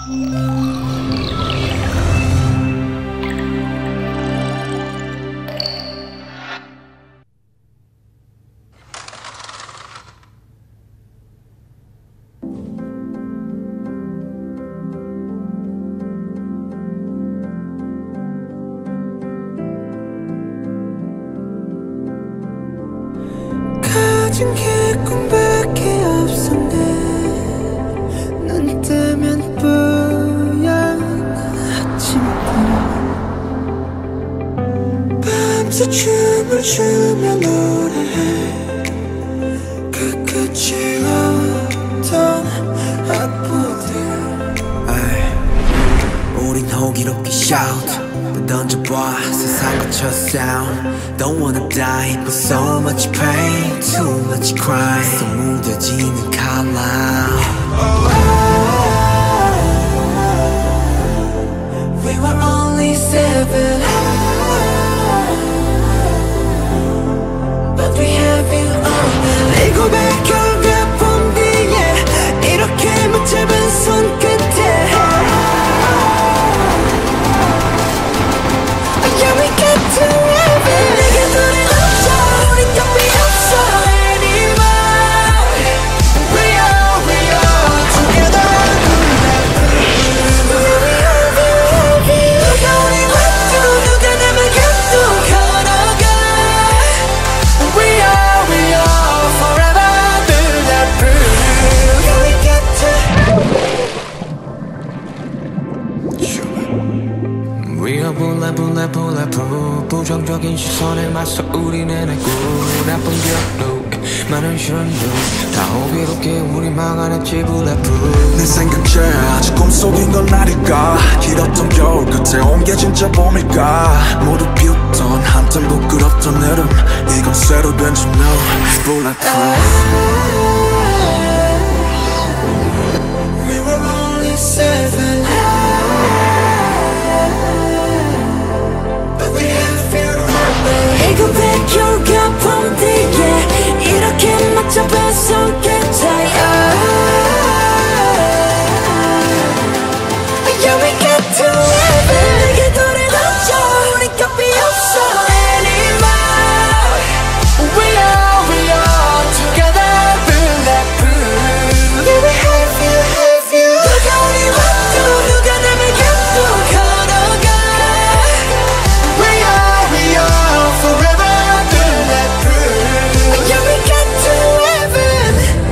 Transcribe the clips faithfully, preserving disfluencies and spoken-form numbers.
가진 게 꿈밖에 없었네. 눈 뜨면 뿌연 아침들 밤새 춤을 추며 노래해. 그 끝이 없던 악보들. 우린 호기롭게 shout 던져봐 세상 거쳐 sound. Don't wanna die but so much pain, too much crying. So 무뎌지는 칼라. We were only seven, but we have you all now. 이 고백 결과 본 뒤에 이렇게 못 잡은 손끝에 Yeah, we get to heaven. 내게 돈은 없어, 우린 값이 없어 anymore. We are, we are together. Yeah, we have you, have you. 누가 우리 와도 누가 나만 가도 걸어가. We are, we are forever bulletproof. Yeah, we get to We are bullet bullet bulletproof. 부정적인 시선에 맞서 우리는 했고 나쁜 기억도 많은 시련도 다 호기롭게 우리 막아냈지 bulletproof. 내 생각제 아직 꿈속인 건 아닐까. 길었던 겨울 끝에 온 게 진짜 봄일까. 모두 비웃던 한참 부끄럽던 여름 이건 새로 된 좀 know bulletproof. We were only seven, but we have you all. 이 고백 결과 본 뒤에 이렇게 맞춰본 손끝에 Yeah, we get to heaven. 내게 돈은 없어, 우린 값이 없어 anymore. We are, we are together bulletproof. Yeah, we have you, have you. 누가 우리 와도 누가 남을 가도 걸어가. We are, we are forever bulletproof. Yeah, we get to heaven.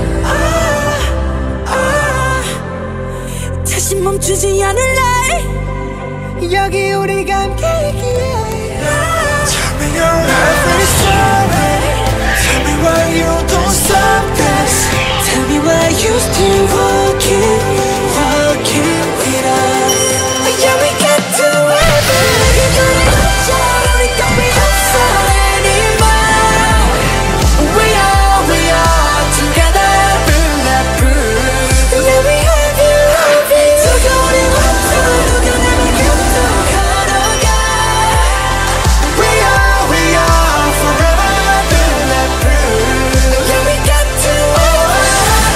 Ah, ah. 다시 멈추지 않을래. 여기 우리가 함께이기에. Tell me your every story. Tell me why you don't stop this. Tell me why you still walking, walking with us. Yeah, we get to heaven. 내게 돈은 없어, 우리 값이 없어 anymore. We are, we are together bulletproof. Yeah, we have you, have you. 누가 우리 와도 누가 남을 가도 걸어가. We are, we are forever bulletproof. Yeah, we get to heaven.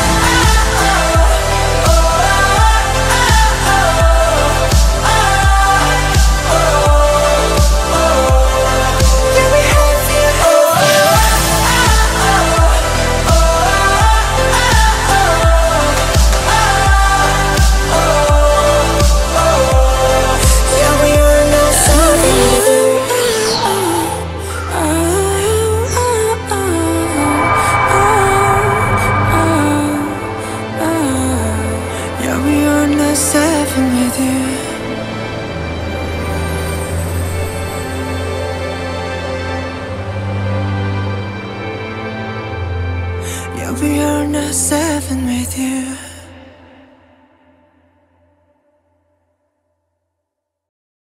Yeah, we have you. Yeah, we are not sorry. Yeah, we are not seven with you. Yeah, we are not seven with you.